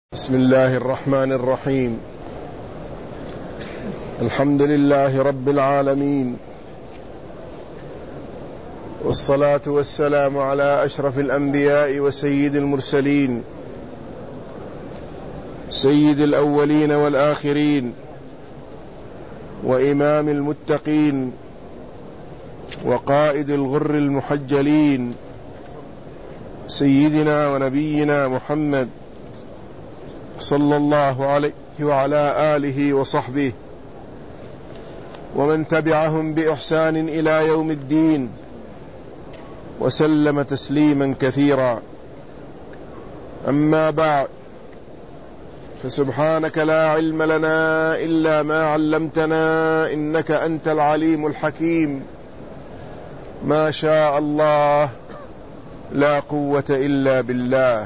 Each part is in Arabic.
بسم الله الرحمن الرحيم. الحمد لله رب العالمين، والصلاة والسلام على أشرف الأنبياء وسيد المرسلين، سيد الأولين والآخرين، وإمام المتقين، وقائد الغر المحجلين، سيدنا ونبينا محمد صلى الله عليه وعلى آله وصحبه ومن تبعهم بإحسان إلى يوم الدين، وسلم تسليما كثيرا. أما بعد، فسبحانك لا علم لنا إلا ما علمتنا إنك أنت العليم الحكيم. ما شاء الله لا قوة إلا بالله.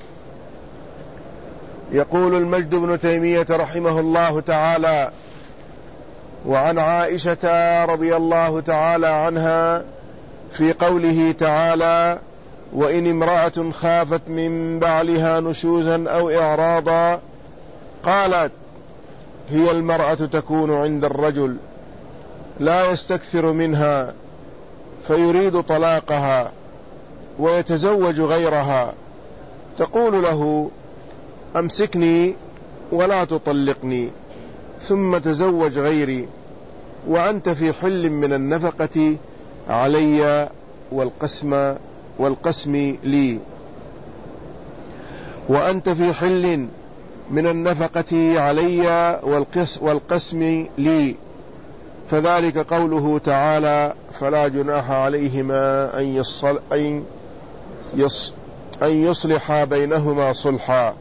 يقول المجد بن تيمية رحمه الله تعالى: وعن عائشة رضي الله تعالى عنها في قوله تعالى: وإن امرأة خافت من بعلها نشوزا أو إعراضا، قالت: هي المرأة تكون عند الرجل لا يستكثر منها فيريد طلاقها ويتزوج غيرها، تقول له: أمسكني ولا تطلقني ثم تزوج غيري، وأنت في حل من النفقة علي والقسم لي، وأنت في حل من النفقة علي والقسم لي. فذلك قوله تعالى: فلا جناح عليهما أن يصلحا بينهما صلحا،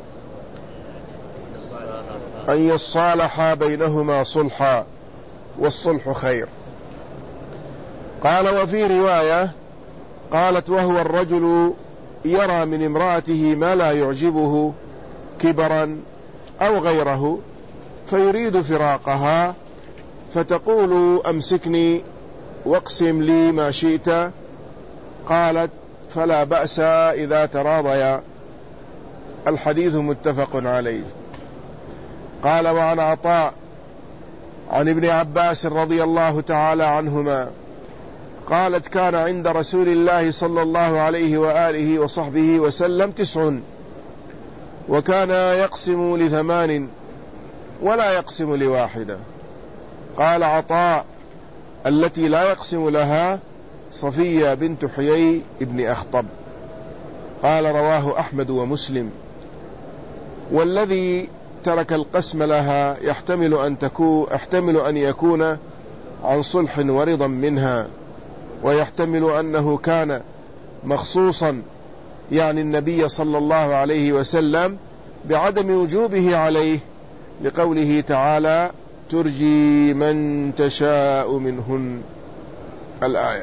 أن يصالحا بينهما صلحا، والصلح خير. قال: وفي رواية قالت: وهو الرجل يرى من امرأته ما لا يعجبه كبرا أو غيره فيريد فراقها، فتقول: أمسكني واقسم لي ما شئت. قالت: فلا بأس إذا تراضيا. الحديث متفق عليه. قال: وعن عطاء عن ابن عباس رضي الله تعالى عنهما قالت: كان عند رسول الله صلى الله عليه وآله وصحبه وسلم 9، وكان يقسم ل8 ولا يقسم ل1. قال عطاء: التي لا يقسم لها صفية بنت حيي ابن أخطب. قال: رواه أحمد ومسلم. والذي ترك القسم لها يحتمل أن يكون عن صلح ورضا منها، ويحتمل أنه كان مخصوصا، يعني النبي صلى الله عليه وسلم، بعدم وجوبه عليه، لقوله تعالى: ترجي من تشاء منهن، الآية.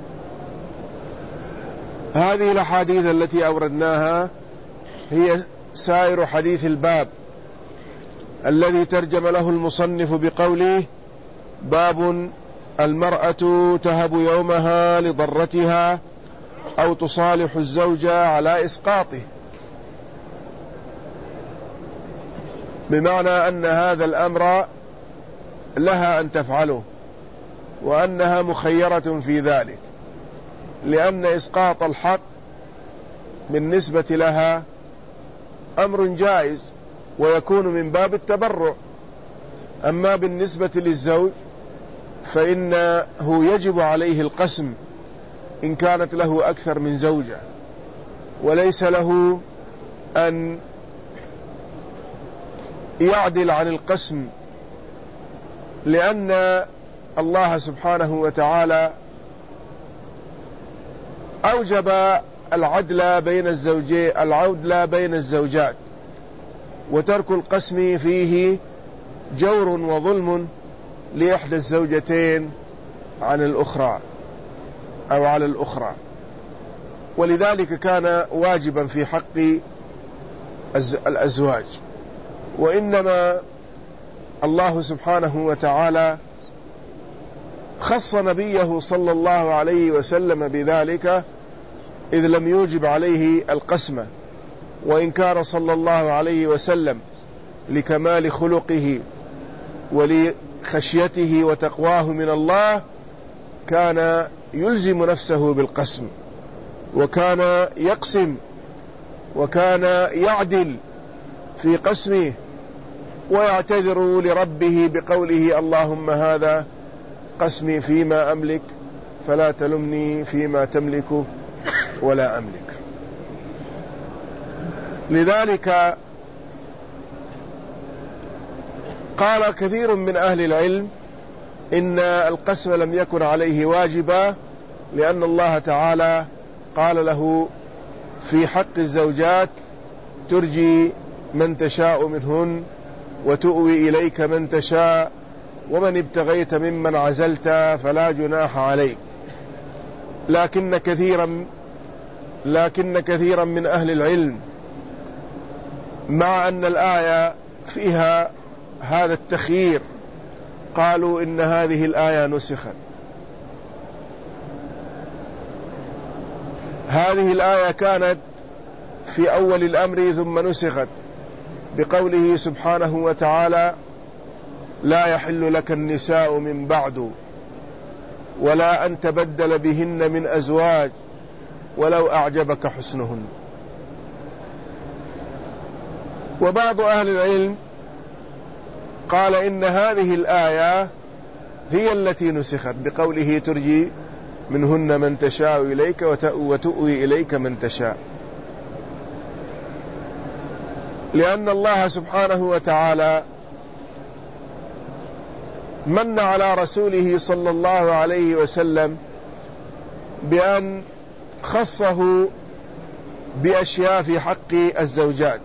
هذه الأحاديث التي أوردناها هي سائر حديث الباب الذي ترجم له المصنف بقوله: باب المرأة تهب يومها لضرتها أو تصالح الزوج على إسقاطه، بمعنى أن هذا الأمر لها أن تفعله، وأنها مخيرة في ذلك، لأن إسقاط الحق بالنسبة لها أمر جائز ويكون من باب التبرع. أما بالنسبة للزوج فإنه يجب عليه القسم إن كانت له أكثر من زوجة، وليس له أن يعدل عن القسم، لأن الله سبحانه وتعالى أوجب العدل بين الزوجات، وترك القسم فيه جور وظلم لإحدى الزوجتين عن الأخرى أو على الأخرى، ولذلك كان واجبا في حق الأزواج. وإنما الله سبحانه وتعالى خص نبيه صلى الله عليه وسلم بذلك، إذ لم يوجب عليه القسمة، وإن كان صلى الله عليه وسلم لكمال خلقه ولخشيته وتقواه من الله كان يلزم نفسه بالقسم، وكان يقسم، وكان يعدل في قسمه، ويعتذر لربه بقوله: اللهم هذا قسمي فيما أملك فلا تلمني فيما تملك ولا أملك. لذلك قال كثير من أهل العلم إن القسم لم يكن عليه واجبا، لأن الله تعالى قال له في حق الزوجات: ترجي من تشاء منهن وتؤوي إليك من تشاء ومن ابتغيت ممن عزلت فلا جناح عليك. لكن كثيرا من أهل العلم مع أن الآية فيها هذا التخيير قالوا إن هذه الآية نسخت. هذه الآية كانت في أول الأمر ثم نسخت بقوله سبحانه وتعالى: لا يحل لك النساء من بعد ولا أن تبدل بهن من أزواج ولو أعجبك حسنهن. وبعض أهل العلم قال إن هذه الآية هي التي نسخت بقوله: ترجي منهن من تشاء إليك وتؤوي إليك من تشاء، لأن الله سبحانه وتعالى من على رسوله صلى الله عليه وسلم بأن خصه بأشياء في حق الزوجات،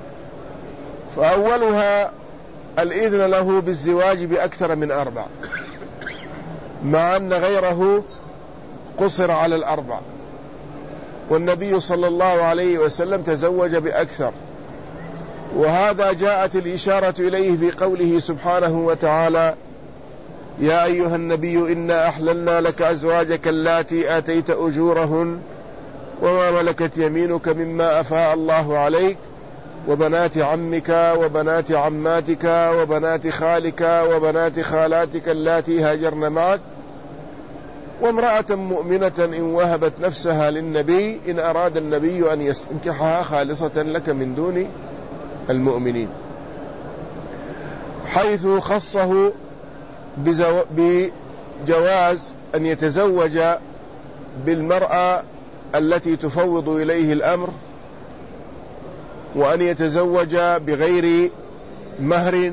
فأولها الإذن له بالزواج بأكثر من 4، مع أن غيره قصر على 4، والنبي صلى الله عليه وسلم تزوج بأكثر. وهذا جاءت الإشارة إليه في قوله سبحانه وتعالى: يا أيها النبي إنا أحللنا لك أزواجك اللاتي آتيت أجورهن وما ملكت يمينك مما أفاء الله عليك وبنات عمك وبنات عماتك وبنات خالك وبنات خالاتك اللاتي هاجرن معك وامرأة مؤمنة إن وهبت نفسها للنبي إن أراد النبي أن يستنكحها خالصة لك من دون المؤمنين، حيث خصه بجواز أن يتزوج بالمرأة التي تفوض إليه الأمر، وأن يتزوج بغير مهر.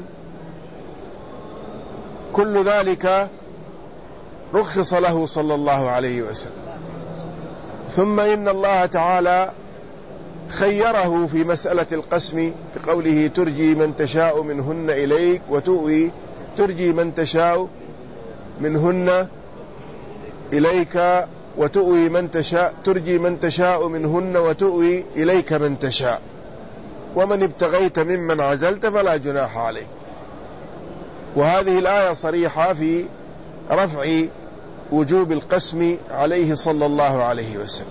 كل ذلك رخص له صلى الله عليه وسلم. ثم إن الله تعالى خيره في مسألة القسم بقوله: ترجي من تشاء منهن إليك وتؤوي، ترجي من تشاء منهن إليك وتؤوي من تشاء، ترجي من تشاء منهن وتؤوي إليك من تشاء ومن ابتغيت ممن عزلت فلا جناح عليك. وهذه الآية صريحة في رفع وجوب القسم عليه صلى الله عليه وسلم.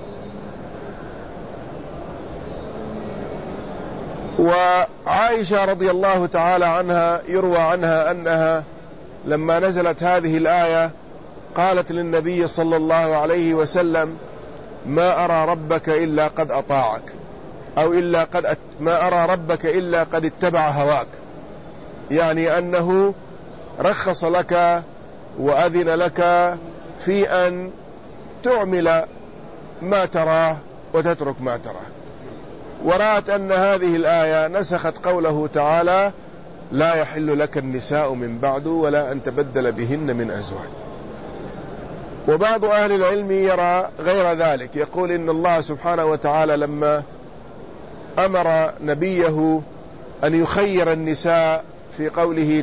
وعائشة رضي الله تعالى عنها يروى عنها أنها لما نزلت هذه الآية قالت للنبي صلى الله عليه وسلم: ما أرى ربك إلا قد أطاعك، أو ما أرى ربك إلا قد اتبع هواك، يعني أنه رخص لك وأذن لك في أن تعمل ما تراه وتترك ما تراه. ورأت أن هذه الآية نسخت قوله تعالى: لا يحل لك النساء من بعد ولا أن تبدل بهن من أزواج. وبعض أهل العلم يرى غير ذلك، يقول إن الله سبحانه وتعالى لما أمر نبيه أن يخير النساء في قوله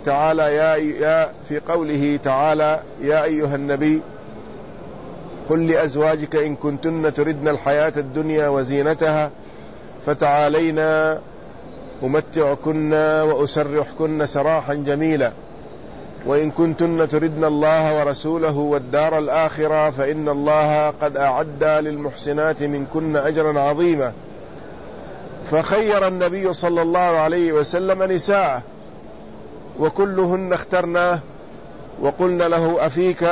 تعالى: يا أيها النبي قل لأزواجك إن كنتن تردن الحياة الدنيا وزينتها فتعالينا أمتعكن وأسرحكن سراحا جميلا، وإن كنتن تردن الله ورسوله والدار الآخرة فإن الله قد أعد للمحسنات منكن أجرا عظيما. فخير النبي صلى الله عليه وسلم نساءه وكلهن اخترناه، وقلنا له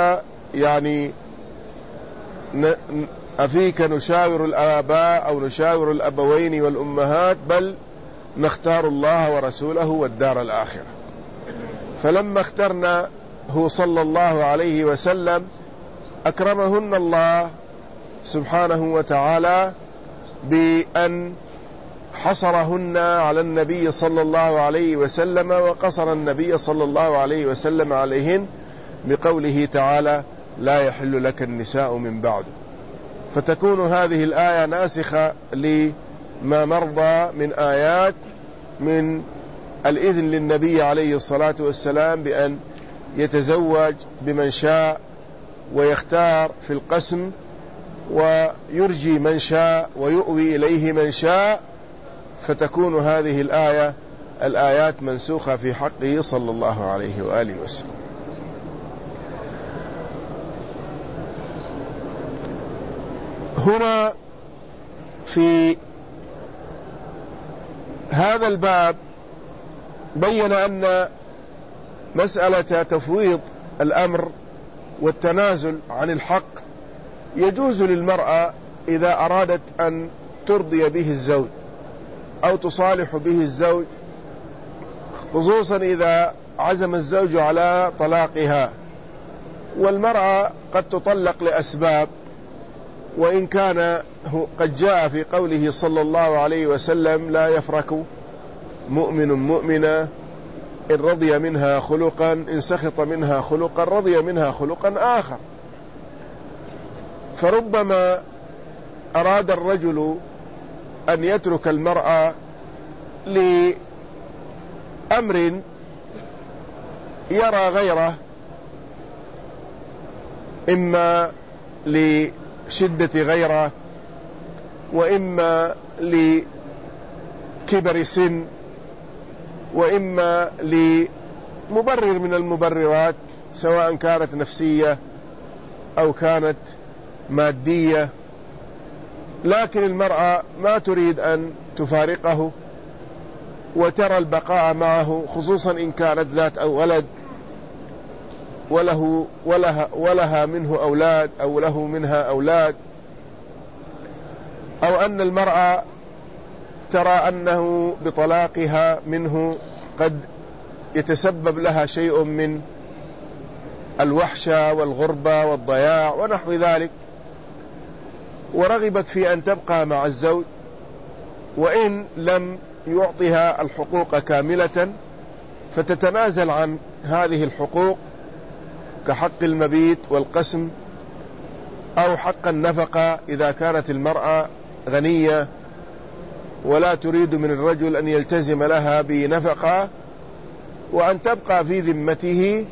أفيك نشاور الآباء أو نشاور الأبوين والأمهات، بل نختار الله ورسوله والدار الآخرة. فلما اخترناه صلى الله عليه وسلم أكرمهن الله سبحانه وتعالى بأن حصرهن على النبي صلى الله عليه وسلم، وقصر النبي صلى الله عليه وسلم عليهن بقوله تعالى: لا يحل لك النساء من بعد. فتكون هذه الآية ناسخة لما مرضى من آيات من الإذن للنبي عليه الصلاة والسلام بأن يتزوج بمن شاء ويختار في القسم ويرجي من شاء ويؤوي إليه من شاء، فتكون هذه الآيات منسوخة في حقه صلى الله عليه وآله وسلم. هنا في هذا الباب بين أن مسألة تفويض الأمر والتنازل عن الحق يجوز للمرأة إذا أرادت أن ترضي به الزوج أو تصالح به الزوج، خصوصا إذا عزم الزوج على طلاقها. والمرأة قد تطلق لأسباب، وإن كان قد جاء في قوله صلى الله عليه وسلم: لا يفرك مؤمن مؤمنة إن رضي منها خلقا، إن سخط منها خلقا رضي منها خلقا آخر. فربما أراد الرجل أن يترك المرأة لأمر يرى غيره، إما لشدة غيره، وإما لكبر سن، وإما لمبرر من المبررات، سواء كانت نفسية أو كانت مادية. لكن المرأة ما تريد أن تفارقه وترى البقاء معه، خصوصا إن كانت ذات أو ولد ولها منه أولاد أو له منها أولاد، أو أن المرأة ترى أنه بطلاقها منه قد يتسبب لها شيء من الوحشة والغربة والضياع ونحو ذلك، ورغبت في أن تبقى مع الزوج، وإن لم يعطها الحقوق كاملة فتتنازل عن هذه الحقوق كحق المبيت والقسم، أو حق النفقة إذا كانت المرأة غنية ولا تريد من الرجل أن يلتزم لها بنفقة، وأن تبقى في ذمته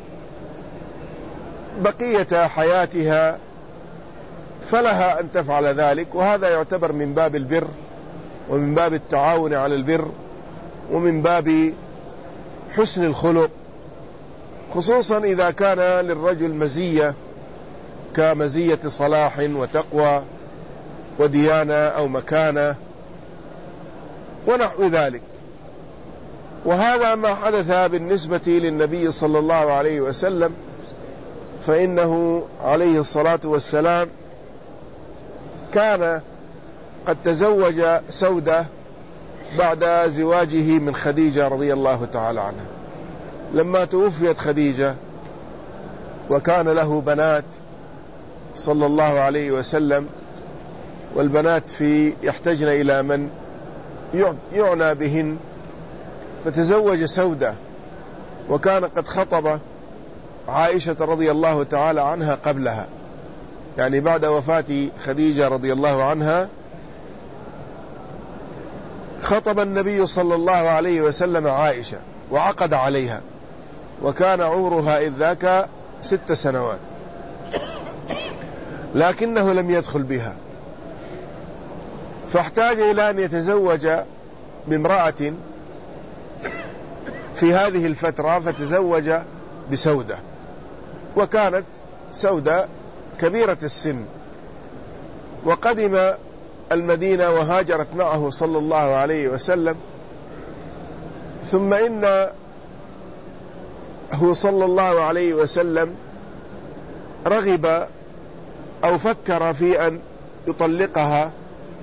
بقية حياتها، فلها أن تفعل ذلك. وهذا يعتبر من باب البر، ومن باب التعاون على البر، ومن باب حسن الخلق، خصوصا إذا كان للرجل مزية كمزية صلاح وتقوى وديانة أو مكانة ونحو ذلك. وهذا ما حدث بالنسبة للنبي صلى الله عليه وسلم، فإنه عليه الصلاة والسلام كان قد تزوج سودة بعد زواجه من خديجة رضي الله تعالى عنها. لما توفيت خديجة وكان له بنات صلى الله عليه وسلم، والبنات يحتاجن إلى من يعنى بهن، فتزوج سودة، وكان قد خطب عائشة رضي الله تعالى عنها قبلها، يعني بعد وفاة خديجة رضي الله عنها خطب النبي صلى الله عليه وسلم عائشة وعقد عليها، وكان عمرها إذ ذاك 6 سنوات، لكنه لم يدخل بها، فاحتاج إلى أن يتزوج بامرأة في هذه الفترة، فتزوج بسودة، وكانت سودة كبيرة السن. وقدم المدينة وهاجرت معه صلى الله عليه وسلم. ثم إنه صلى الله عليه وسلم رغب أو فكر في أن يطلقها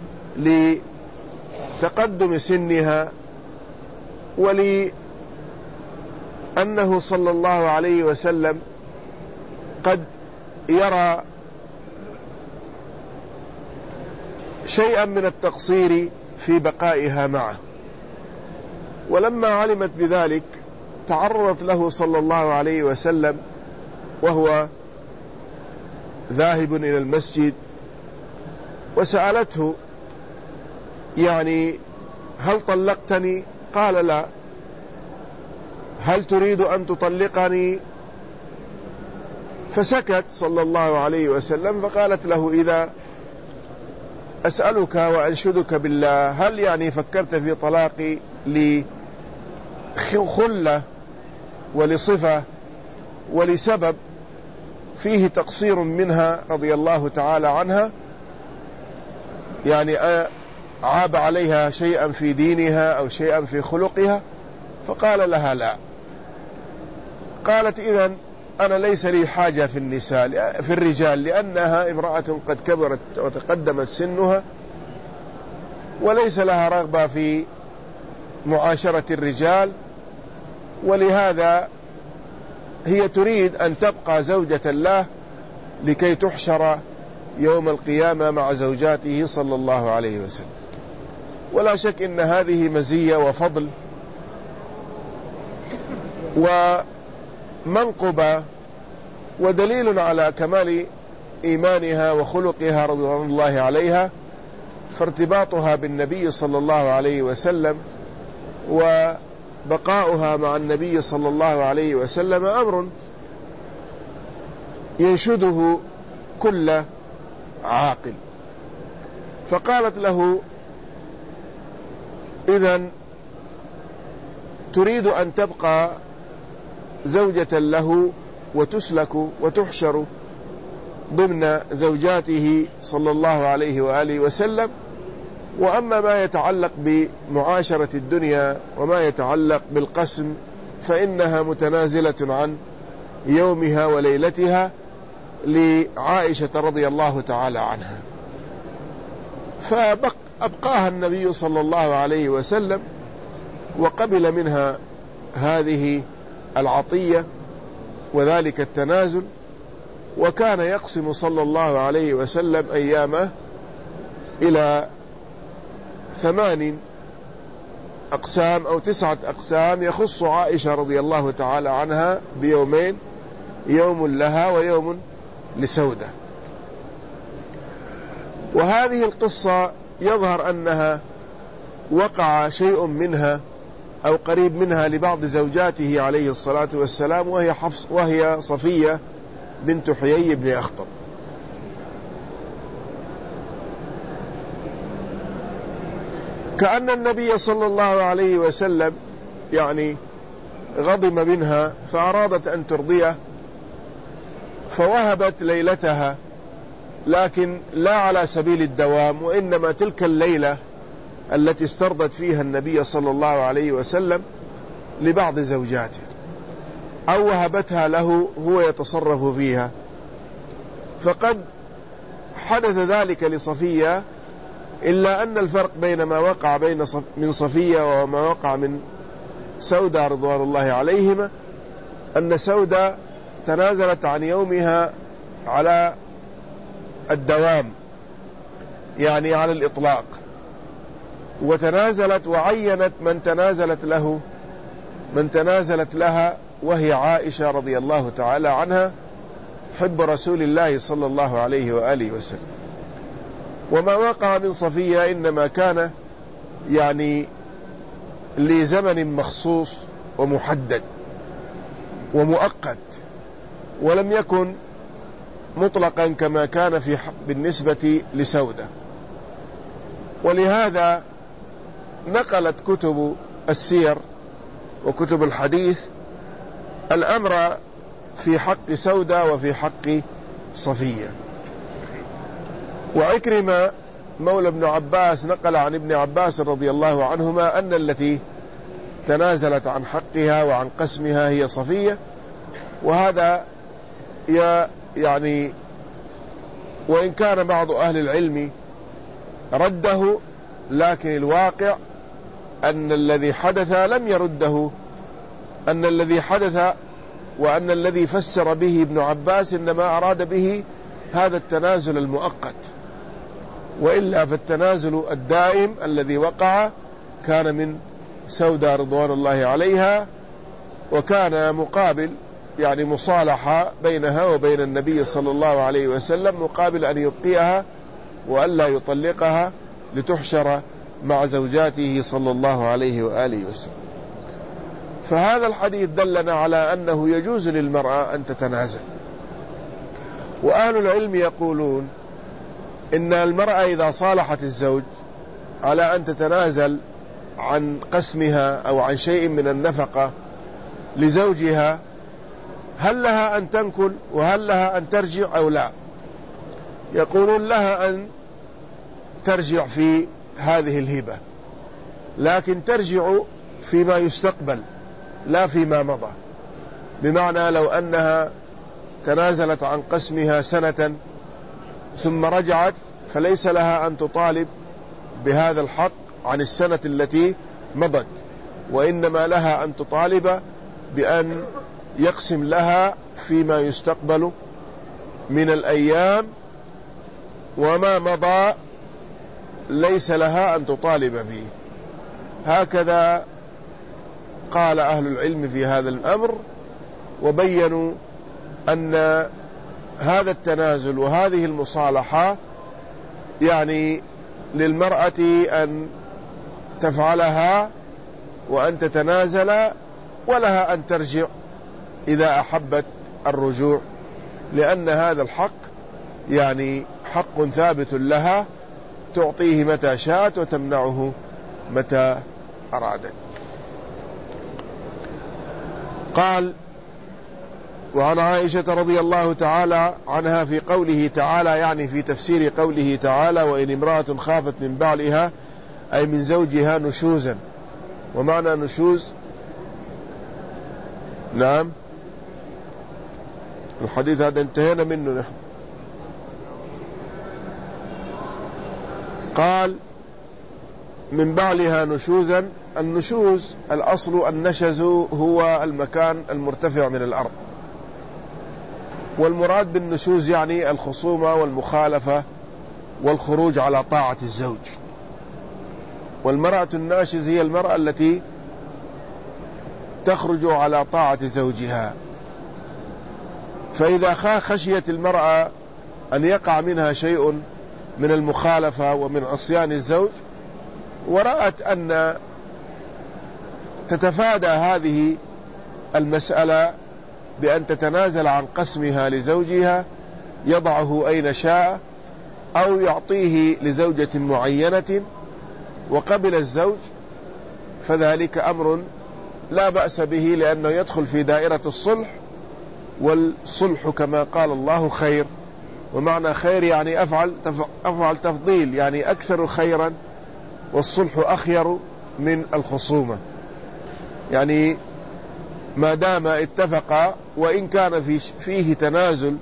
لتقدم سنها، ولأنه صلى الله عليه وسلم قد يرى شيئا من التقصير في بقائها معه. ولما علمت بذلك تعرضت له صلى الله عليه وسلم وهو ذاهب إلى المسجد وسألته يعني هل طلقتني؟ قال لا. هل تريد أن تطلقني؟ فسكت صلى الله عليه وسلم. فقالت له إذا أسألك وأنشدك بالله، هل يعني فكرت في طلاقي لخلة ولصفة ولسبب فيه تقصير منها رضي الله تعالى عنها، يعني عاب عليها شيئا في دينها أو شيئا في خلقها؟ فقال لها لا. قالت إذن أنا ليس لي حاجة في النساء في الرجال، لأنها امرأة قد كبرت وتقدمت سنها وليس لها رغبة في معاشرة الرجال، ولهذا هي تريد أن تبقى زوجة له لكي تحشر يوم القيامة مع زوجاته صلى الله عليه وسلم. ولا شك إن هذه مزية وفضل ومنقبة ودليل على كمال إيمانها وخلقها رضوان الله عليها، فارتباطها بالنبي صلى الله عليه وسلم وبقاؤها مع النبي صلى الله عليه وسلم أمر ينشده كل عاقل. فقالت له إذن تريد أن تبقى زوجة له وتسلك وتحشر ضمن زوجاته صلى الله عليه وآله وسلم، وأما ما يتعلق بمعاشرة الدنيا وما يتعلق بالقسم فإنها متنازلة عن يومها وليلتها لعائشة رضي الله تعالى عنها. فأبقاها النبي صلى الله عليه وسلم وقبل منها هذه العطية وذلك التنازل، وكان يقسم صلى الله عليه وسلم أيامه إلى 8 أقسام أو 9 أقسام، يخص عائشة رضي الله تعالى عنها بيومين، يوم لها ويوم لسودة. وهذه القصة يظهر أنها وقع شيء منها أو قريب منها لبعض زوجاته عليه الصلاة والسلام، وهي صفية بنت حيي بن أخطب. كأن النبي صلى الله عليه وسلم يعني غضب منها فأرادت أن ترضيه، فوهبت ليلتها، لكن لا على سبيل الدوام، وإنما تلك الليلة التي استرضت فيها النبي صلى الله عليه وسلم لبعض زوجاته، أو وهبتها له هو يتصرف فيها. فقد حدث ذلك لصفية، إلا أن الفرق بين ما وقع من صفية وما وقع من سودة رضوان الله عليهما أن سودة تنازلت عن يومها على الدوام، يعني على الإطلاق، وتنازلت وعينت من تنازلت لها، وهي عائشة رضي الله تعالى عنها حب رسول الله صلى الله عليه وآله وسلم. وما وقع من صفية إنما كان يعني لزمن مخصوص ومحدد ومؤقت، ولم يكن مطلقا كما كان بالنسبة لسودة. ولهذا نقلت كتب السير وكتب الحديث الأمر في حق سودة وفي حق صفية. وعكرمة مولى ابن عباس نقل عن ابن عباس رضي الله عنهما أن التي تنازلت عن حقها وعن قسمها هي صفية، وهذا يعني وإن كان بعض أهل العلم رده، لكن الواقع أن الذي حدث لم يرده، أن الذي حدث وأن الذي فسر به ابن عباس إنما أراد به هذا التنازل المؤقت، وإلا فالتنازل الدائم الذي وقع كان من سودة رضوان الله عليها، وكان مقابل يعني مصالحة بينها وبين النبي صلى الله عليه وسلم، مقابل أن يبقيها وألا يطلقها لتحشر مع زوجاته صلى الله عليه وآله وسلم. فهذا الحديث دلنا على أنه يجوز للمرأة أن تتنازل. وأهل العلم يقولون إن المرأة إذا صالحت الزوج على أن تتنازل عن قسمها أو عن شيء من النفقة لزوجها، هل لها أن تنكل وهل لها أن ترجع أو لا؟ يقولون لها أن ترجع في هذه الهبة، لكن ترجع فيما يستقبل لا فيما مضى. بمعنى لو أنها تنازلت عن قسمها سنة ثم رجعت فليس لها أن تطالب بهذا الحق عن السنة التي مضت، وإنما لها أن تطالب بأن يقسم لها فيما يستقبل من الأيام، وما مضى ليس لها أن تطالب فيه. هكذا قال أهل العلم في هذا الأمر، وبينوا أن هذا التنازل وهذه المصالحة يعني للمرأة أن تفعلها وأن تتنازل، ولها أن ترجع إذا أحبت الرجوع، لأن هذا الحق يعني حق ثابت لها تعطيه متى شاءت وتمنعه متى أرادت. قال: وعن عائشة رضي الله تعالى عنها في قوله تعالى، يعني في تفسير قوله تعالى: وإن امرأة خافت من بعلها أي من زوجها نشوزا. ومعنى نشوز، نعم الحديث هذا انتهينا منه نحن. قال: من بعلها نشوزا. النشوز الأصل النشز هو المكان المرتفع من الأرض، والمراد بالنشوز يعني الخصومة والمخالفة والخروج على طاعة الزوج. والمرأة الناشز هي المرأة التي تخرج على طاعة زوجها. فإذا خشيت المرأة أن يقع منها شيء من المخالفة ومن عصيان الزوج، ورأت أن تتفادى هذه المسألة بأن تتنازل عن قسمها لزوجها، يضعه أين شاء أو يعطيه لزوجة معينة، وقبل الزوج، فذلك أمر لا بأس به، لأنه يدخل في دائرة الصلح، والصلح كما قال الله خير. ومعنى خير يعني أفعل تفضيل، يعني أكثر خيرا، والصلح أخير من الخصومة. يعني ما دام اتفقا، وإن كان فيه تنازل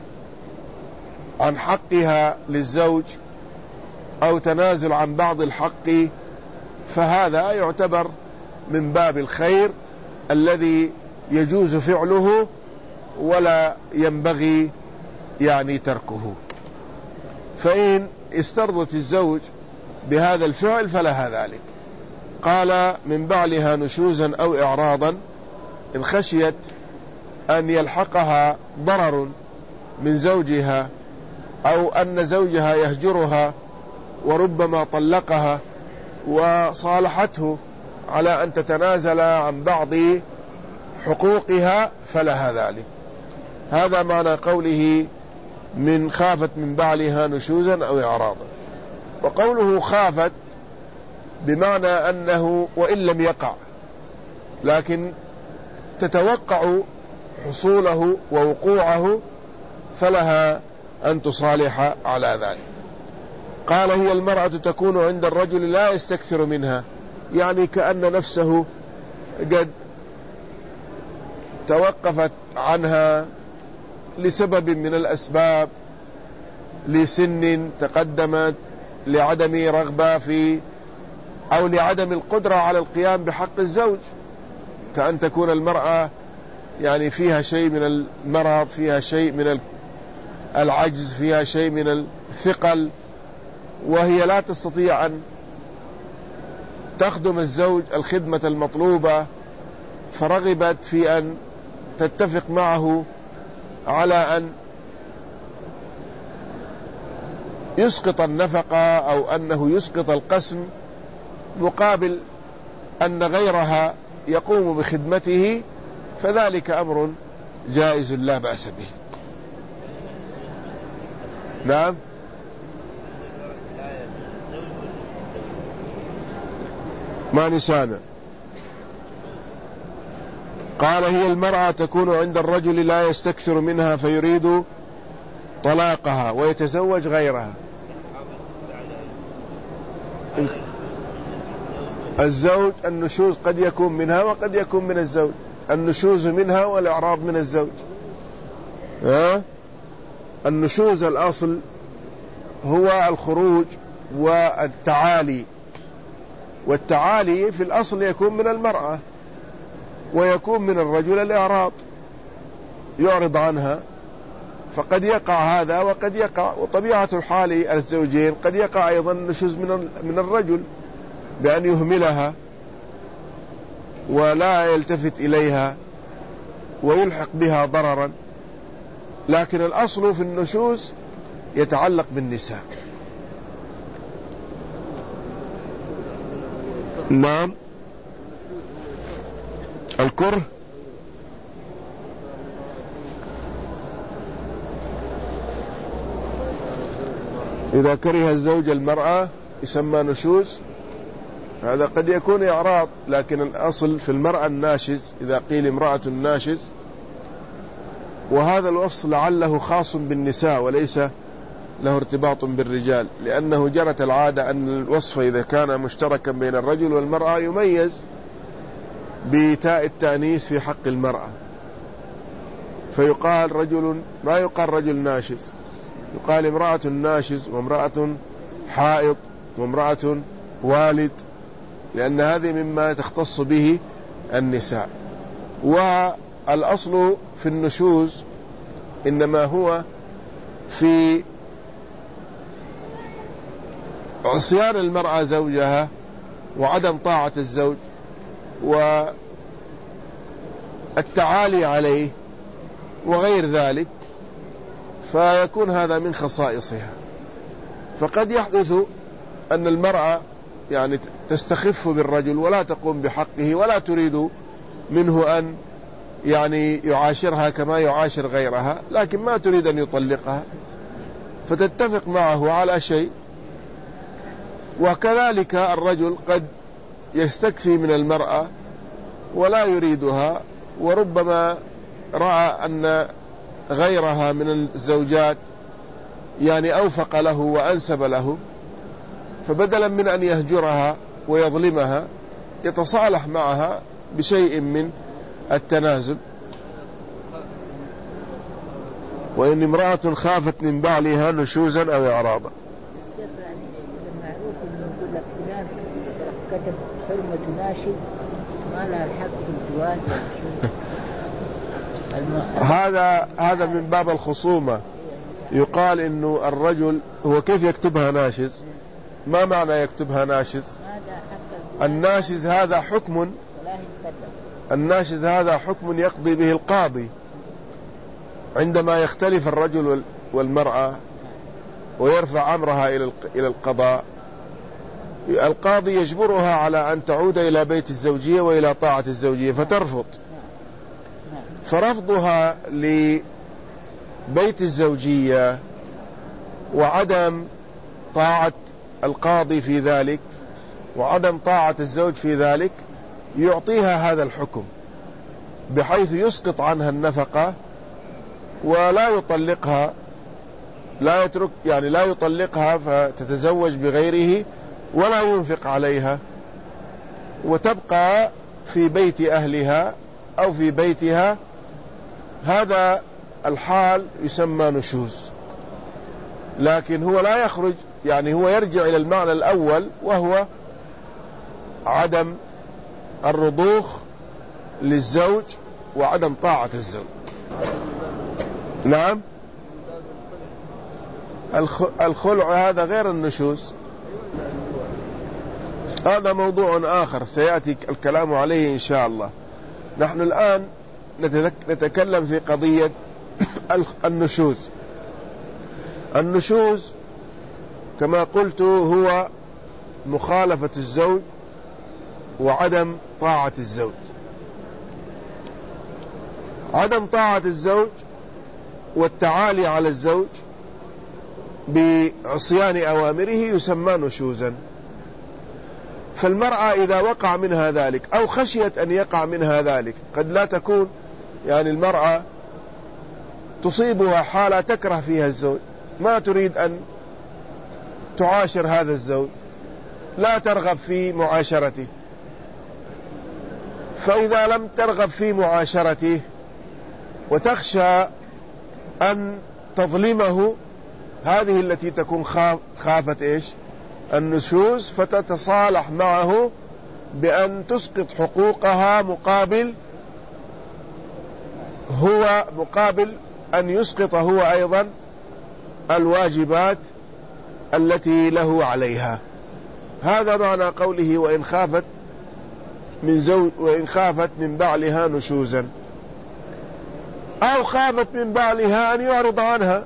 عن حقها للزوج أو تنازل عن بعض الحق، فهذا يعتبر من باب الخير الذي يجوز فعله ولا ينبغي يعني تركه. فإن استرضت الزوج بهذا الفعل فلها ذلك. قال: من بعلها نشوزا أو إعراضا، إن خشيت أن يلحقها ضرر من زوجها، أو أن زوجها يهجرها وربما طلقها وصالحته على أن تتنازل عن بعض حقوقها، فلها ذلك. هذا معنى قوله من خافت من بعلها نشوزا أو إعراضا. وقوله خافت بمعنى أنه وإن لم يقع، لكن تتوقع حصوله ووقوعه، فلها أن تصالح على ذلك. قال هي المرأة تكون عند الرجل لا يستكثر منها، يعني كأن نفسه قد توقفت عنها لسبب من الأسباب، لسن تقدمت، لعدم رغبة في أو لعدم القدرة على القيام بحق الزوج، كأن تكون المرأة يعني فيها شيء من المرض، فيها شيء من العجز، فيها شيء من الثقل، وهي لا تستطيع أن تخدم الزوج الخدمة المطلوبة، فرغبت في أن تتفق معه على أن يسقط النفقة أو أنه يسقط القسم مقابل أن غيرها يقوم بخدمته، فذلك أمر جائز لا بأس به. نعم. ما نسانا. قال هي المرأة تكون عند الرجل لا يستكثر منها فيريد طلاقها ويتزوج غيرها. الزوج النشوز قد يكون منها وقد يكون من الزوج، النشوز منها والإعراض من الزوج. النشوز الأصل هو الخروج والتعالي، والتعالي في الأصل يكون من المرأة، ويكون من الرجل الإعراض، يعرض عنها، فقد يقع هذا وقد يقع. وطبيعة الحال الزوجين قد يقع أيضا النشوز من الرجل بأن يهملها ولا يلتفت إليها ويلحق بها ضررا، لكن الأصل في النشوز يتعلق بالنساء. نعم. الكره إذا كره الزوج المرأة يسمى نشوز، هذا قد يكون إعراض، لكن الأصل في المرأة الناشز إذا قيل امرأة ناشز، وهذا الوصف لعله خاص بالنساء وليس له ارتباط بالرجال، لأنه جرت العادة أن الوصف إذا كان مشتركا بين الرجل والمرأة يميز بتاء التأنيث في حق المرأة، فيقال رجل، ما يقال رجل ناشز، يقال امرأة ناشز وامرأة حائض وامرأة والد، لأن هذه مما تختص به النساء. والأصل في النشوز إنما هو في عصيان المرأة زوجها وعدم طاعة الزوج والتعالي عليه وغير ذلك، فيكون هذا من خصائصها. فقد يحدث أن المرأة يعني تستخف بالرجل ولا تقوم بحقه ولا تريد منه أن يعني يعاشرها كما يعاشر غيرها، لكن ما تريد أن يطلقها، فتتفق معه على شيء. وكذلك الرجل قد يستكفي من المرأة ولا يريدها، وربما رأى أن غيرها من الزوجات يعني أوفق له وأنسب له، فبدلا من أن يهجرها ويظلمها يتصالح معها بشيء من التنازل. وإن امرأة خافت من بعلها نشوزا أو إعراضا. معروف إنه يقول لك فلان كتب حرمة ناشد ما لها الحق في الزواج. هذا من باب الخصومة. يقال إنه الرجل هو كيف يكتبها ناشز؟ ما معنى يكتبها ناشز؟ الناشز هذا حكم، الناشز هذا حكم يقضي به القاضي عندما يختلف الرجل والمرأة ويرفع أمرها إلى القضاء. القاضي يجبرها على أن تعود إلى بيت الزوجية وإلى طاعة الزوجية فترفض، فرفضها لبيت الزوجية وعدم طاعة القاضي في ذلك وعدم طاعة الزوج في ذلك يعطيها هذا الحكم، بحيث يسقط عنها النفقة ولا يطلقها لا يترك يعني لا يطلقها فتتزوج بغيره ولا ينفق عليها وتبقى في بيت أهلها أو في بيتها، هذا الحال يسمى نشوز. لكن هو لا يخرج، يعني هو يرجع إلى المعنى الأول وهو عدم الرضوخ للزوج وعدم طاعة الزوج. نعم، الخلع هذا غير النشوز، هذا موضوع آخر سيأتي الكلام عليه إن شاء الله. نحن الآن نتكلم في قضية النشوز. النشوز كما قلت هو مخالفة الزوج وعدم طاعة الزوج. عدم طاعة الزوج والتعالي على الزوج بعصيان أوامره يسمى نشوزا. فالمرأة إذا وقع منها ذلك أو خشيت أن يقع منها ذلك، قد لا تكون يعني المرأة تصيبها حالة تكره فيها الزوج، ما تريد أن تعاشر هذا الزوج، لا ترغب في معاشرته، فإذا لم ترغب في معاشرته وتخشى أن تظلمه، هذه التي تكون خافت إيش؟ النشوز، فتتصالح معه بأن تسقط حقوقها مقابل أن يسقط هو أيضا الواجبات التي له عليها. هذا معنى قوله وإن خافت من بعلها نشوزا، أو خافت من بعلها أن يعرض عنها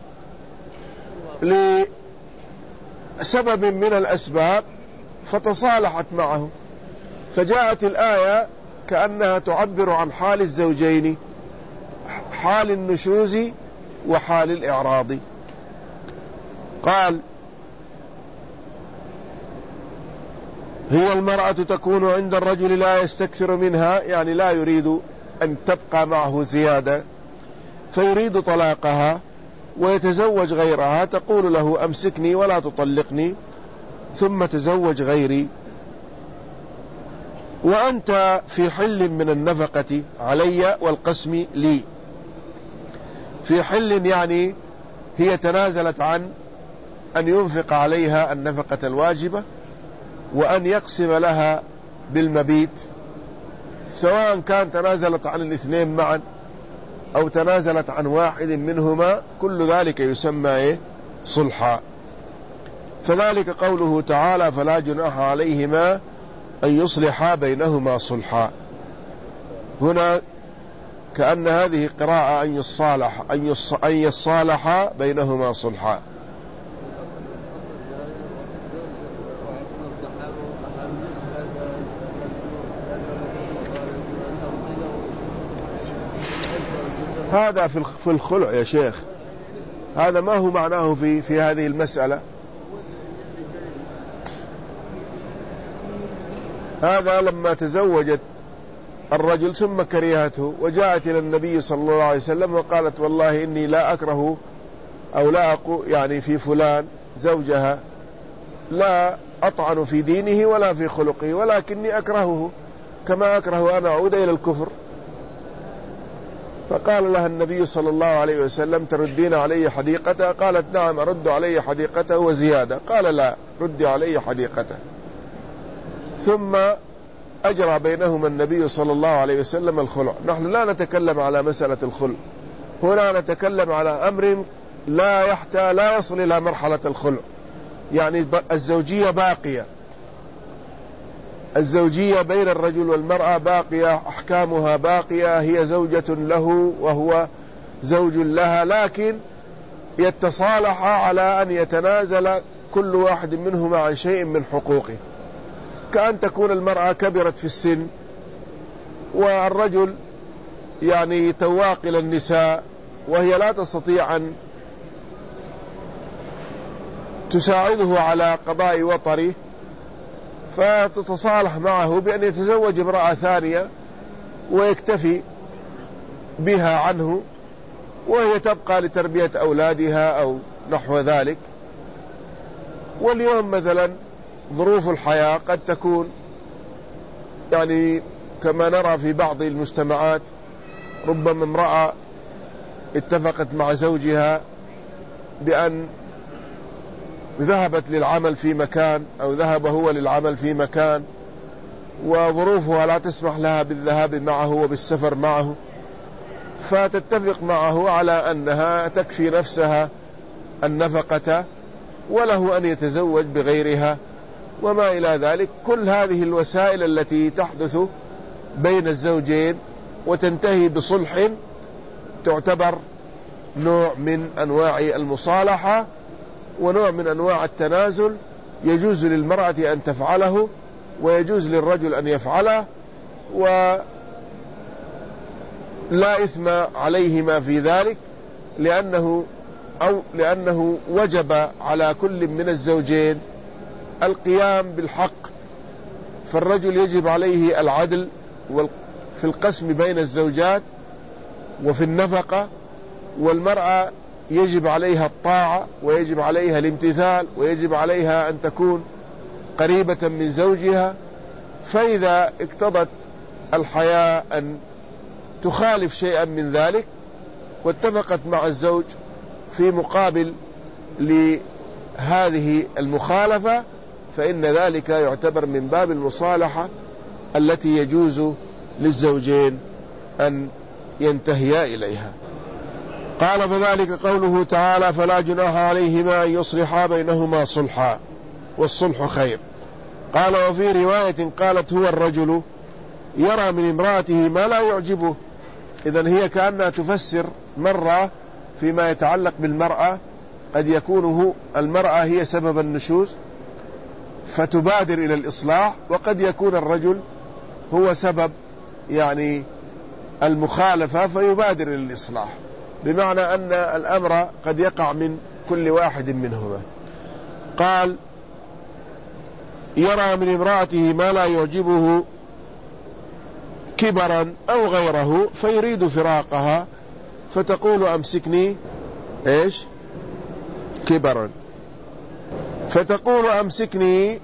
لسبب من الأسباب فتصالحت معه، فجاءت الآية كأنها تعبر عن حال الزوجين، حال النشوز وحال الإعراض. قال هي المرأة تكون عند الرجل لا يستكثر منها، يعني لا يريد أن تبقى معه زيادة فيريد طلاقها ويتزوج غيرها، تقول له أمسكني ولا تطلقني ثم تزوج غيري وأنت في حل من النفقة علي والقسم لي. في حل يعني هي تنازلت عن أن ينفق عليها النفقة الواجبة وأن يقسم لها بالمبيت، سواء كان تنازلت عن الاثنين معا أو تنازلت عن واحد منهما، كل ذلك يسمى صلحا. فذلك قوله تعالى فلا جناح عليهما أن يصلحا بينهما صلحا. هنا كأن هذه قراءة أن يصالحا بينهما صلحا. هذا في الخلع يا شيخ، هذا ما هو معناه في هذه المسألة. هذا لما تزوجت الرجل ثم كرهته وجاءت إلى النبي صلى الله عليه وسلم وقالت والله إني لا أكره أو لا يعني في فلان زوجها، لا أطعن في دينه ولا في خلقه، ولكني أكرهه كما أكره أن أعود إلى الكفر. فقال لها النبي صلى الله عليه وسلم تردين علي حديقته؟ قالت نعم أرد علي حديقته وزيادة. قال لا، ردي علي حديقته. ثم أجرى بينهما النبي صلى الله عليه وسلم الخلع. نحن لا نتكلم على مسألة الخلع هنا، نتكلم على أمر لا يصل إلى مرحلة الخلع، يعني الزوجية باقية، الزوجية بين الرجل والمرأة باقية، أحكامها باقية، هي زوجة له وهو زوج لها، لكن يتصالح على أن يتنازل كل واحد منهما عن شيء من حقوقه، كأن تكون المرأة كبرت في السن والرجل يعني تواق إلى النساء وهي لا تستطيع أن تساعده على قضاء وطره، فتتصالح معه بأن يتزوج امرأة ثانية ويكتفي بها عنه، وهي تبقى لتربية أولادها أو نحو ذلك. واليوم مثلا ظروف الحياة قد تكون يعني كما نرى في بعض المجتمعات، ربما امرأة اتفقت مع زوجها بأن ذهبت للعمل في مكان أو ذهب هو للعمل في مكان، وظروفها لا تسمح لها بالذهاب معه وبالسفر معه، فتتفق معه على أنها تكفي نفسها النفقة وله أن يتزوج بغيرها وما إلى ذلك. كل هذه الوسائل التي تحدث بين الزوجين وتنتهي بصلح تعتبر نوع من أنواع المصالحة ونوع من أنواع التنازل، يجوز للمرأة أن تفعله ويجوز للرجل أن يفعله، ولا إثم عليهما في ذلك، لأنه وجب على كل من الزوجين القيام بالحق. فالرجل يجب عليه العدل في القسم بين الزوجات وفي النفقة، والمرأة يجب عليها الطاعة ويجب عليها الامتثال ويجب عليها أن تكون قريبة من زوجها. فإذا اقتضت الحياة أن تخالف شيئا من ذلك واتفقت مع الزوج في مقابل لهذه المخالفة، فإن ذلك يعتبر من باب المصالحة التي يجوز للزوجين أن ينتهيا إليها. قال فذلك قوله تعالى فلا جناح عليهما أن يصلحا بينهما صلحا والصلح خير. قال وفي رواية قالت هو الرجل يرى من امرأته ما لا يعجبه. إذن هي كأنها تفسر مرة فيما يتعلق بالمرأة، قد يكون المرأة هي سبب النشوز فتبادر إلى الإصلاح، وقد يكون الرجل هو سبب يعني المخالفة فيبادر إلى الإصلاح، بمعنى أن الأمر قد يقع من كل واحد منهما. قال يرى من امرأته ما لا يعجبه كبرا أو غيره فيريد فراقها فتقول أمسكني إيش كبرا، فتقول أمسكني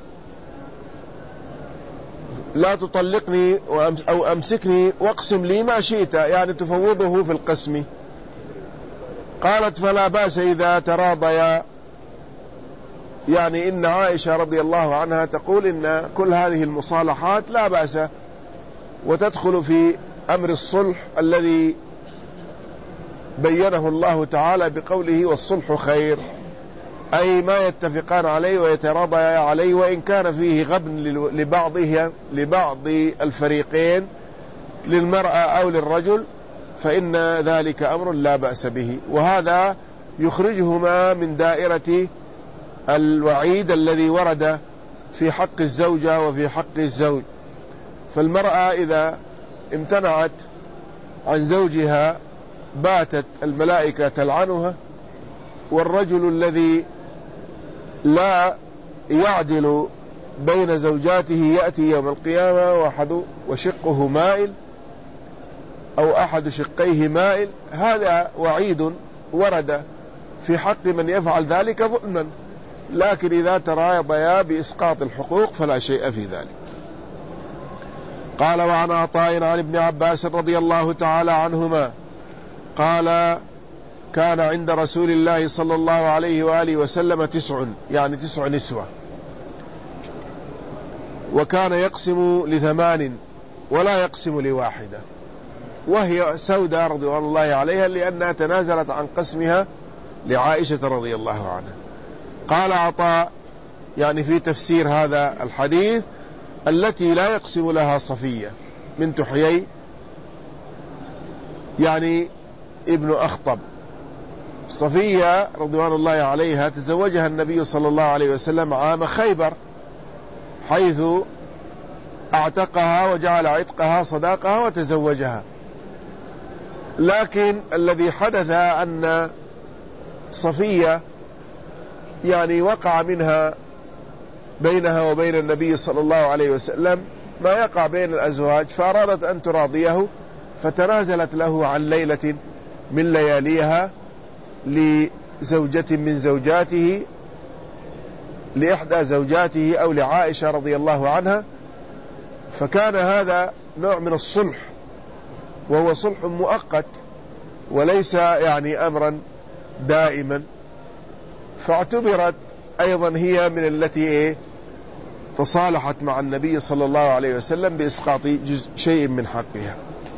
لا تطلقني أو أمسكني واقسم لي ما شئت، يعني تفوضه في القسم. قالت فلا بأس إذا تراضيا، يعني إن عائشة رضي الله عنها تقول إن كل هذه المصالحات لا بأس، وتدخل في أمر الصلح الذي بينه الله تعالى بقوله والصلح خير، أي ما يتفقان عليه ويتراضيا عليه، وإن كان فيه غبن لبعض الفريقين للمرأة أو للرجل فإن ذلك أمر لا بأس به، وهذا يخرجهما من دائرة الوعيد الذي ورد في حق الزوجة وفي حق الزوج. فالمرأة إذا امتنعت عن زوجها باتت الملائكة تلعنها، والرجل الذي لا يعدل بين زوجاته يأتي يوم القيامة وأحد وشقه مائل أو أحد شقيه مائل. هذا وعيد ورد في حق من يفعل ذلك ظلما، لكن إذا تراضيا بإسقاط الحقوق فلا شيء في ذلك. قال وعن عطاء عن ابن عباس رضي الله تعالى عنهما قال كان عند رسول الله صلى الله عليه وآله وسلم 9 نسوة، وكان يقسم ل8 ولا يقسم ل1، وهي سودة رضي الله عليها لأنها تنازلت عن قسمها لعائشة رضي الله عنها. قال عطاء يعني في تفسير هذا الحديث التي لا يقسم لها صفية بنت حيي، يعني ابن أخطب. صفية رضوان الله عليها تزوجها النبي صلى الله عليه وسلم عام خيبر، حيث اعتقها وجعل عتقها صداقها وتزوجها. لكن الذي حدث أن صفية يعني وقع منها بينها وبين النبي صلى الله عليه وسلم ما يقع بين الأزواج، فأرادت أن تراضيه فتنازلت له عن ليلة من لياليها زوجة من زوجاته لإحدى زوجاته أو لعائشة رضي الله عنها، فكان هذا نوع من الصلح، وهو صلح مؤقت وليس يعني أمرا دائما، فاعتبرت أيضا هي من التي تصالحت مع النبي صلى الله عليه وسلم بإسقاط شيء من حقها.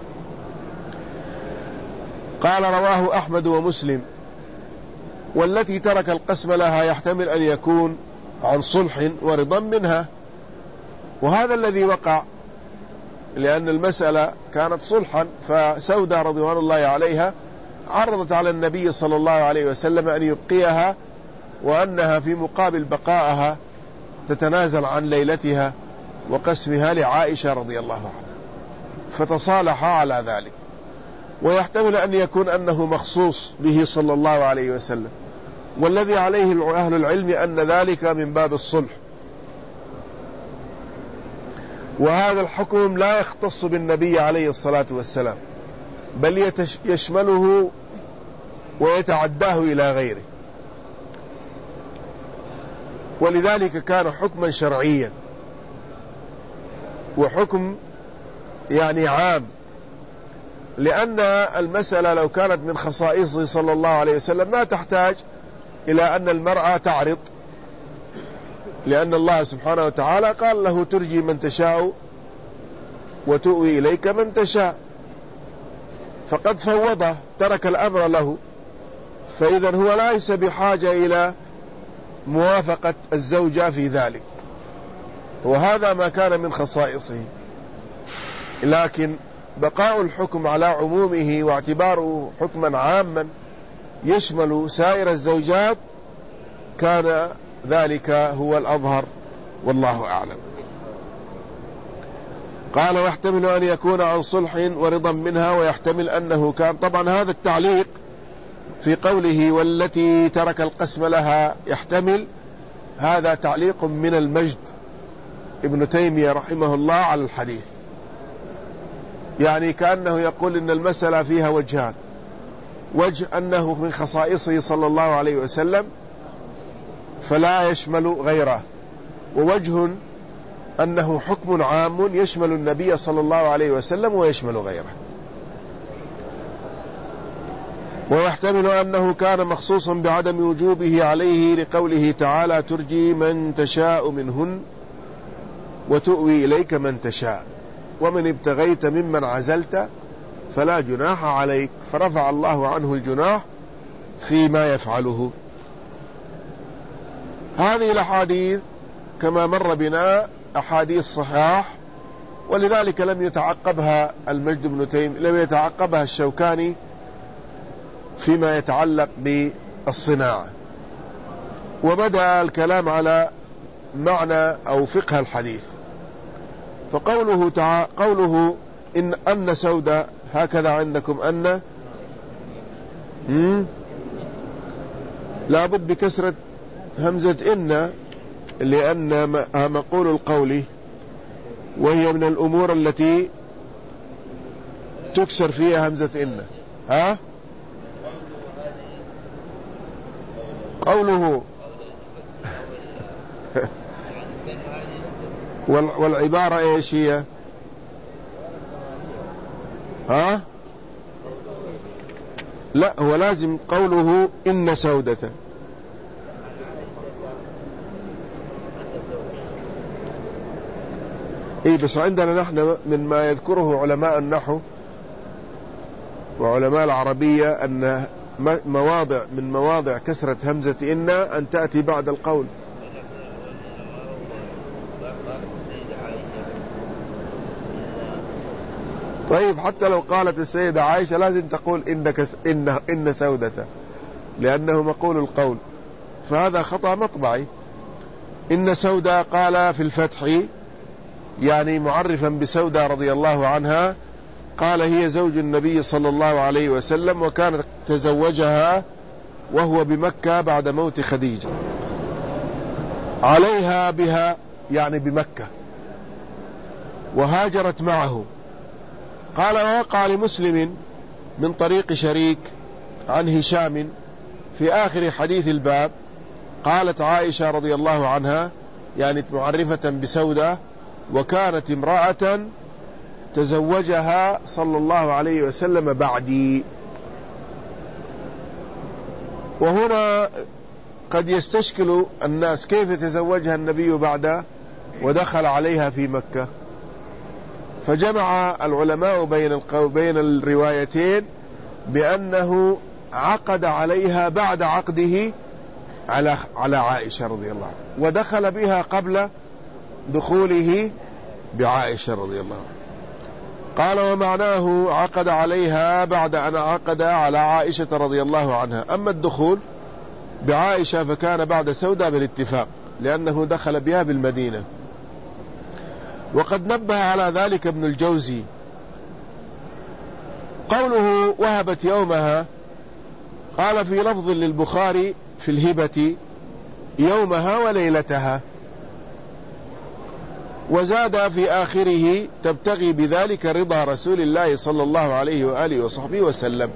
قال رواه أحمد ومسلم: والتي ترك القسم لها يحتمل أن يكون عن صلح ورضا منها. وهذا الذي وقع، لأن المسألة كانت صلحا، فسودة رضوان الله عليها عرضت على النبي صلى الله عليه وسلم أن يبقيها، وأنها في مقابل بقائها تتنازل عن ليلتها وقسمها لعائشة رضي الله عنها، فتصالح على ذلك. ويحتمل أن يكون أنه مخصوص به صلى الله عليه وسلم، والذي عليه أهل العلم أن ذلك من باب الصلح، وهذا الحكم لا يختص بالنبي عليه الصلاة والسلام، بل يشمله ويتعداه إلى غيره، ولذلك كان حكما شرعيا وحكم يعني عام، لأن المسألة لو كانت من خصائصه صلى الله عليه وسلم ما تحتاج إلى أن المرأة تعرض، لأن الله سبحانه وتعالى قال له: ترجي من تشاء وتؤوي إليك من تشاء، فقد فوضه، ترك الأمر له، فإذا هو ليس بحاجة إلى موافقة الزوجة في ذلك، وهذا ما كان من خصائصه. لكن بقاء الحكم على عمومه واعتباره حكما عاما يشمل سائر الزوجات كان ذلك هو الأظهر، والله أعلم. قال: ويحتمل أن يكون عن صلح ورضا منها، ويحتمل أنه كان. طبعا هذا التعليق في قوله: والتي ترك القسم لها، يحتمل، هذا تعليق من المجد ابن تيمية رحمه الله على الحديث، يعني كأنه يقول إن المسألة فيها وجهان: وجه أنه من خصائصه صلى الله عليه وسلم فلا يشمل غيره، ووجه أنه حكم عام يشمل النبي صلى الله عليه وسلم ويشمل غيره. ويحتمل أنه كان مخصوصا بعدم وجوبه عليه لقوله تعالى: ترجي من تشاء منهن وتؤوي إليك من تشاء ومن ابتغيت ممن عزلت فلا جناح عليك، فرفع الله عنه الجناح فيما يفعله. هذه الأحاديث كما مر بنا أحاديث صحاح، ولذلك لم يتعقبها المجد بن تيمية، لم يتعقبها الشوكاني فيما يتعلق بالصناعة، وبدأ الكلام على معنى أو فقه الحديث. فقوله قوله أن سودة، هكذا عندكم أن لابد بكسرة همزة إن، لأن مقول القول، وهي من الأمور التي تكسر فيها همزة إن. قوله والعبارة ايش هي؟ لا، هو لازم قوله إن سودة. بس عندنا نحن مما يذكره علماء النحو وعلماء العربية أن مواضع من مواضع كسرة همزة إن أن تأتي بعد القول. طيب حتى لو قالت السيدة عائشة لازم تقول إن سودة، لأنه مقول القول، فهذا خطأ مطبعي. إن سودة قال في الفتح، يعني معرفا بسودة رضي الله عنها، قال هي زوج النبي صلى الله عليه وسلم، وكانت تزوجها وهو بمكة بعد موت خديجة، عليها بها يعني بمكة، وهاجرت معه. قال: ووقع لمسلم من طريق شريك عن هشام في آخر حديث الباب قالت عائشة رضي الله عنها، يعني معرفة بسودة، وكانت امرأة تزوجها صلى الله عليه وسلم بعدي. وهنا قد يستشكل الناس كيف تزوجها النبي بعد ودخل عليها في مكة، فجمع العلماء بين الروايتين بأنه عقد عليها بعد عقده على عائشة رضي الله عنها، ودخل بها قبل دخوله بعائشة رضي الله عنها. قال ومعناه عقد عليها بعد أن عقد على عائشة رضي الله عنها. أما الدخول بعائشة فكان بعد سودة بالاتفاق، لأنه دخل بها بالمدينة. وقد نبه على ذلك ابن الجوزي. قوله وهبت يومها، قال في لفظ للبخاري في الهبة يومها وليلتها، وزاد في آخره تبتغي بذلك رضا رسول الله صلى الله عليه وآله وصحبه وسلم.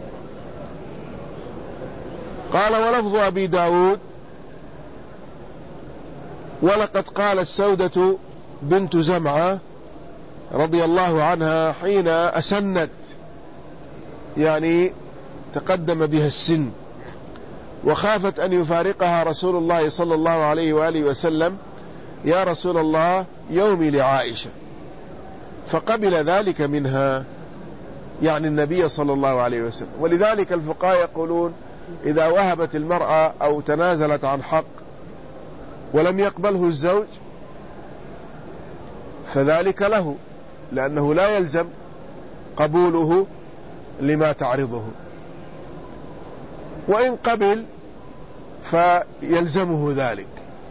قال ولفظ أبي داود ولقد قال السودة بنت زمعة رضي الله عنها حين أسنت، يعني تقدم بها السن، وخافت أن يفارقها رسول الله صلى الله عليه وآله وسلم، يا رسول الله يومي لعائشة، فقبل ذلك منها، يعني النبي صلى الله عليه وسلم. ولذلك الفقهاء يقولون إذا وهبت المرأة أو تنازلت عن حق ولم يقبله الزوج فذلك له، لأنه لا يلزم قبوله لما تعرضه، وإن قبل فيلزمه ذلك.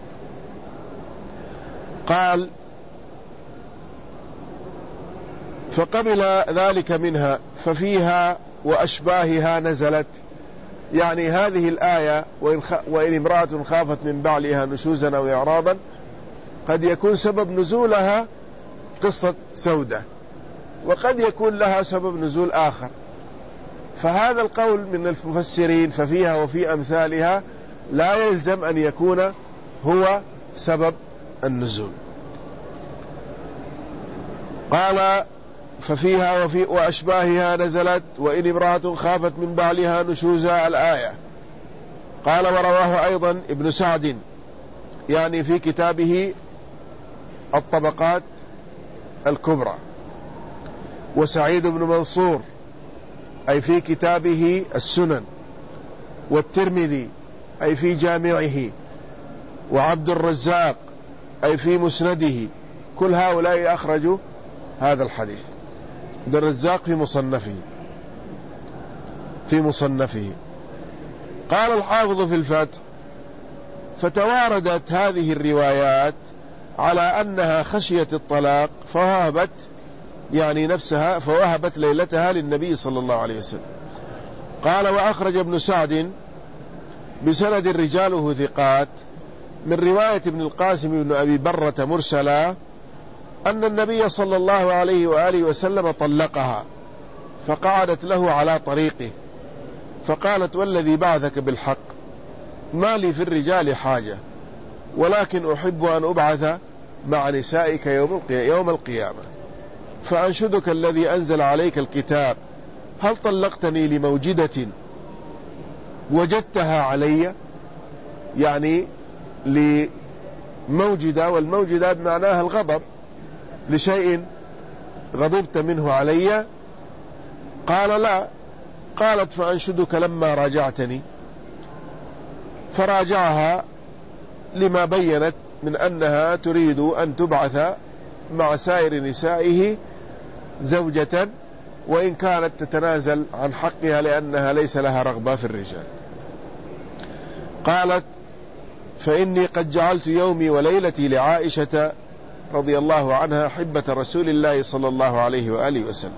قال فقبل ذلك منها، ففيها وأشباهها نزلت، يعني هذه الآية وإن امرأة خافت من بعلها نشوزا أو إعراضا قد يكون سبب نزولها قصة سودة، وقد يكون لها سبب نزول آخر. فهذا القول من المفسرين ففيها وفي أمثالها لا يلزم أن يكون هو سبب النزول. قال ففيها وأشباهها نزلت وإن امرأة خافت من بعلها نشوزا الآية. قال ورواه أيضا ابن سعد، يعني في كتابه الطبقات الكبرى، وسعيد بن منصور أي في كتابه السنن، والترمذي أي في جامعه، وعبد الرزاق أي في مسنده، كل هؤلاء أخرجوا هذا الحديث. عبد الرزاق في مصنفه. قال الحافظ في الفتح فتواردت هذه الروايات على أنها خشيت الطلاق فوهبت، يعني نفسها، فوهبت ليلتها للنبي صلى الله عليه وسلم. قال وأخرج ابن سعد بسند رجاله ثقات من رواية ابن القاسم بن أبي برة مرسلا أن النبي صلى الله عليه وآله وسلم طلقها فقعدت له على طريقه فقالت والذي بعثك بالحق ما لي في الرجال حاجة، ولكن أحب أن أبعث مع نسائك يوم القيامة، فأنشدك الذي أنزل عليك الكتاب هل طلقتني لموجدة وجدتها علي، يعني لموجدة، والموجدة بمعناها الغضب، لشيء غضبت منه علي. قال لا. قالت فأنشدك لما راجعتني، فراجعها لما بينت من أنها تريد أن تبعث مع سائر نسائه زوجة، وإن كانت تتنازل عن حقها لأنها ليس لها رغبة في الرجال. قالت فإني قد جعلت يومي وليلتي لعائشة رضي الله عنها حبة رسول الله صلى الله عليه وآله وسلم.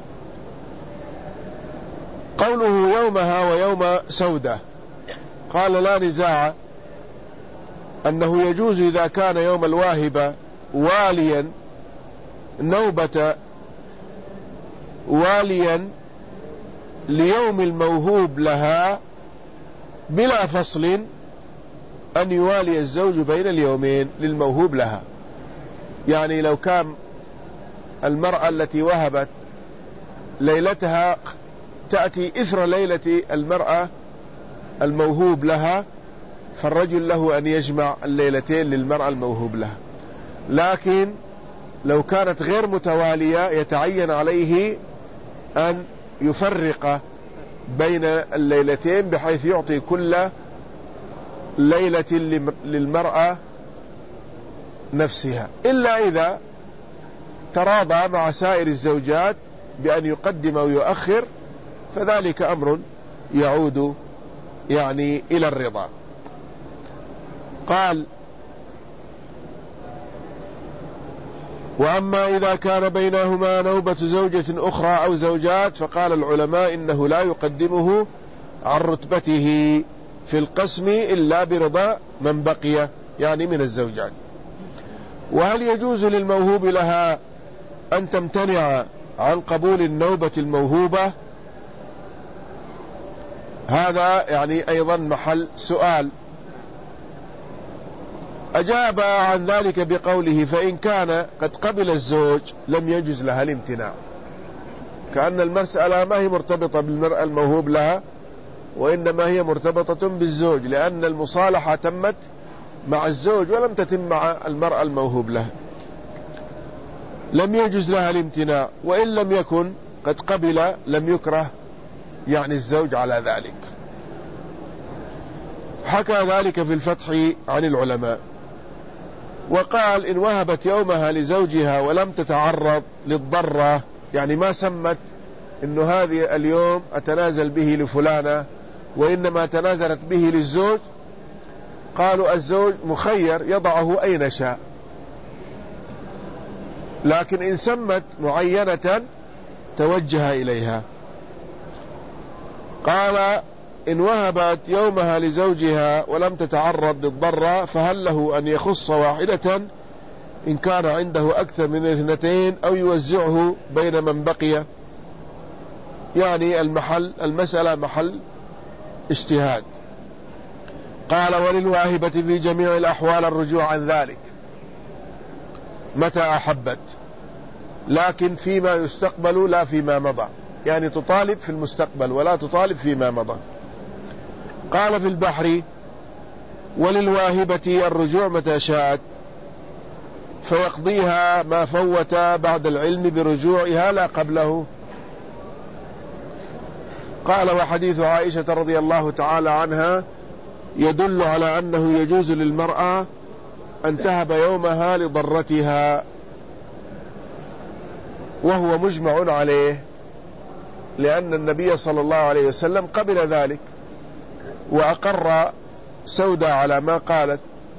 قوله يومها ويوم سودة، قال لا نزاع أنه يجوز إذا كان يوم الواهبة واليا ليوم الموهوب لها بلا فصل أن يوالي الزوج بين اليومين للموهوب لها. يعني لو كان المرأة التي وهبت ليلتها تأتي إثر ليلة المرأة الموهوب لها، فالرجل له أن يجمع الليلتين للمرأة الموهوب لها. لكن لو كانت غير متوالية يتعين عليه أن يفرق بين الليلتين بحيث يعطي كل ليلة للمرأة نفسها، إلا إذا تراضى مع سائر الزوجات بأن يقدم ويؤخر، فذلك أمر يعود يعني إلى الرضا. قال: وأما إذا كان بينهما نوبة زوجة أخرى أو زوجات، فقال العلماء إنه لا يقدمه عن رتبته في القسم إلا برضا من بقي، يعني من الزوجات. وهل يجوز للموهوب لها أن تمتنع عن قبول النوبة الموهوبة؟ هذا يعني أيضا محل سؤال. أجاب عن ذلك بقوله: فإن كان قد قبل الزوج لم يجوز لها الامتناع. كأن المسألة ما هي مرتبطة بالمرأة الموهوب لها، وإنما هي مرتبطة بالزوج، لأن المصالحة تمت مع الزوج ولم تتم مع المرأة الموهوب لها. لم يجوز لها الامتناع، وإن لم يكن قد قبل لم يكره يعني الزوج على ذلك. حكى ذلك في الفتح عن العلماء. وقال: إن وهبت يومها لزوجها ولم تتعرض للضرة، يعني ما سمت إنه هذه اليوم أتنازل به لفلانة، وإنما تنازلت به للزوج، قالوا الزوج مخير يضعه أين شاء. لكن إن سمت معينة توجه إليها. قال: إن وهبت يومها لزوجها ولم تتعرض للضرة، فهل له أن يخص واحدة إن كان عنده أكثر من 2 أو يوزعه بين من بقي؟ يعني المسألة محل اجتهاد. قال: وللواهبة في جميع الأحوال الرجوع عن ذلك متى أحبت، لكن فيما يستقبل لا فيما مضى، يعني تطالب في المستقبل ولا تطالب فيما مضى. قال في البحر: وللواهبة الرجوع متى شاءت، فيقضيها ما فوت بعد العلم برجوعها لا قبله. قال: وحديث عائشة رضي الله تعالى عنها يدل على أنه يجوز للمرأة أن تهب يومها لضرتها، وهو مجمع عليه، لأن النبي صلى الله عليه وسلم قبل ذلك وأقر سودة على ما قالت،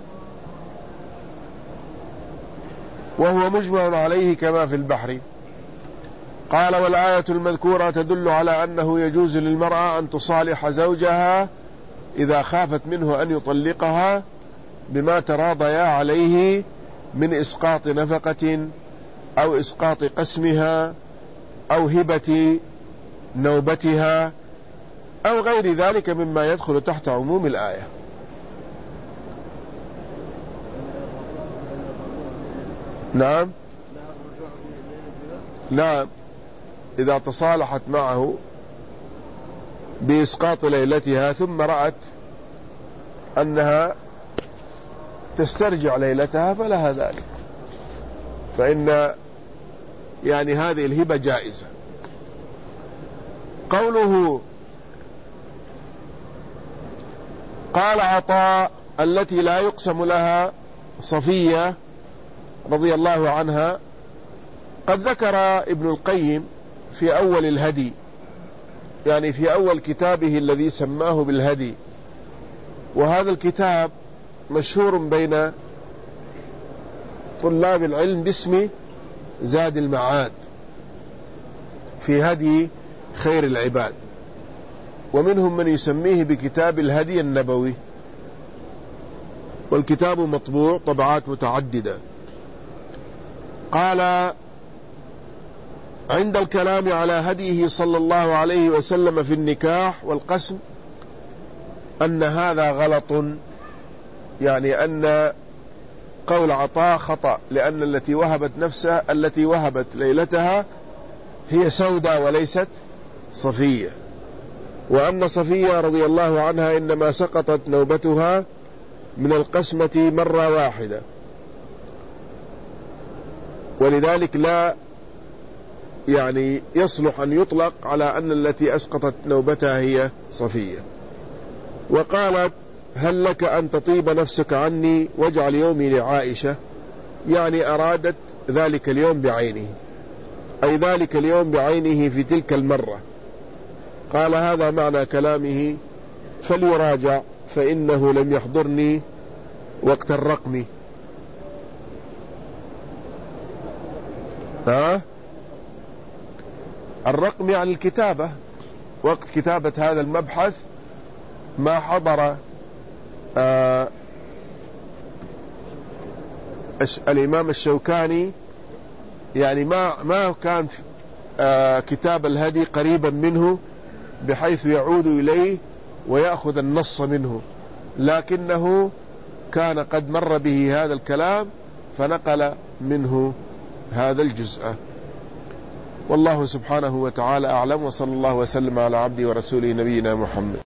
وهو مجمع عليه كما في البحر. قال: والآية المذكورة تدل على أنه يجوز للمرأة أن تصالح زوجها إذا خافت منه أن يطلقها بما تراضيا عليه من إسقاط نفقة أو إسقاط قسمها أو هبة نوبتها أو غير ذلك مما يدخل تحت عموم الآية. نعم، نعم، إذا تصالحت معه بإسقاط ليلتها ثم رأت أنها تسترجع ليلتها فلها ذلك، فإن يعني هذه الهبة جائزة. قوله: قال عطاء: التي لا يقسم لها صفية رضي الله عنها. قد ذكر ابن القيم في أول الهدي، يعني في أول كتابه الذي سماه بالهدي، وهذا الكتاب مشهور بين طلاب العلم باسم زاد المعاد في هدي خير العباد، ومنهم من يسميه بكتاب الهدي النبوي، والكتاب مطبوع طبعات متعددة. قال: عند الكلام على هديه صلى الله عليه وسلم في النكاح والقسم، أن هذا غلط، يعني أن قول عطاء خطأ، لأن التي وهبت ليلتها هي سودة وليست صفية، وأن صفية رضي الله عنها إنما سقطت نوبتها من القسمة مرة واحدة، ولذلك لا يعني يصلح أن يطلق على أن التي أسقطت نوبتها هي صفية. وقالت: هل لك أن تطيب نفسك عني واجعل يومي لعائشة، يعني أرادت ذلك اليوم بعينه، أي ذلك اليوم بعينه في تلك المرة. قال: هذا معنى كلامه فليراجع فإنه لم يحضرني وقت الرقم. الرقم يعني الكتابة، وقت كتابة هذا المبحث ما حضر الإمام الشوكاني، يعني ما كان كتاب الهدي قريبا منه بحيث يعود إليه ويأخذ النص منه، لكنه كان قد مر به هذا الكلام فنقل منه هذا الجزء. والله سبحانه وتعالى أعلم، وصلى الله وسلم على عبده ورسوله نبينا محمد.